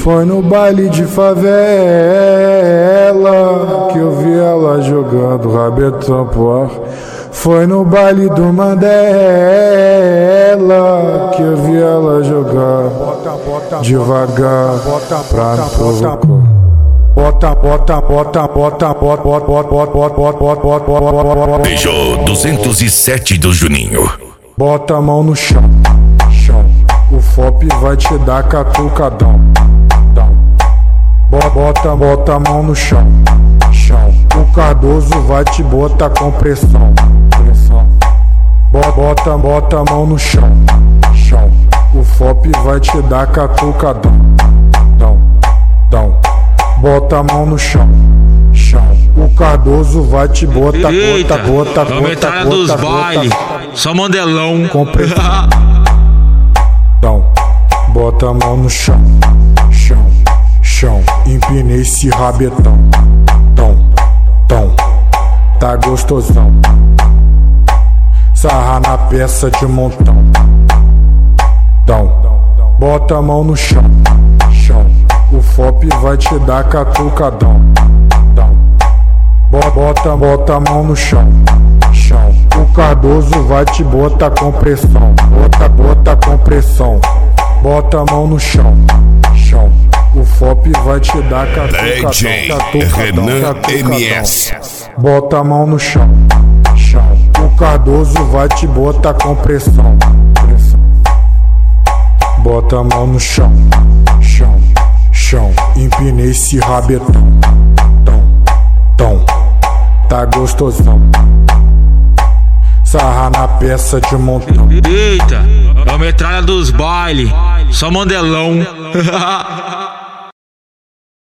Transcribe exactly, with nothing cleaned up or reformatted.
Foi no baile de favela que eu vi ela jogando rabetão pro ar. Foi no baile do Mandela que eu vi ela jogar devagar pra me provocar. Bota, bota, bota, bota, bota, bota, bota, bota, bota, bota, bota. Beijou duzentos e sete do Juninho. Bota a mão no chão, chão. O F O P vai te dar catucadão. Bota, bota a mão no chão, chão. O Cardoso vai te botar com pressão, pressão. Bota, bota a mão no chão, chão. O F O P vai te dar catucadão, dão, dão. Bota a mão no chão, chão. O Cardoso vai te botar, bota, bota, bota, bota, dos bota, baile, bota. Só mandelão. Com pressão. Dão. Bota a mão no chão, chão, chão. Empinei esse rabetão, tom, tom. Tá gostosão. Sarra na peça de montão, dão. Bota a mão no chão, chão. O F O P vai te dar catucadão, dão. Bota, bota a mão no chão, chão. O Cardoso vai te botar com pressão. Bota, bota com pressão. Bota a mão no chão, chão. O F O P vai te dar catucadão, D J catucadão, Renan catucadão. M S. Bota a mão no chão, chão. O Cardoso vai te botar com pressão, pressão. Bota a mão no chão, chão, chão. Empinei esse rabetão, tom, tom. Tá gostosão. Sarra na peça de montão. Eita, é a metralha dos baile, só mandelão.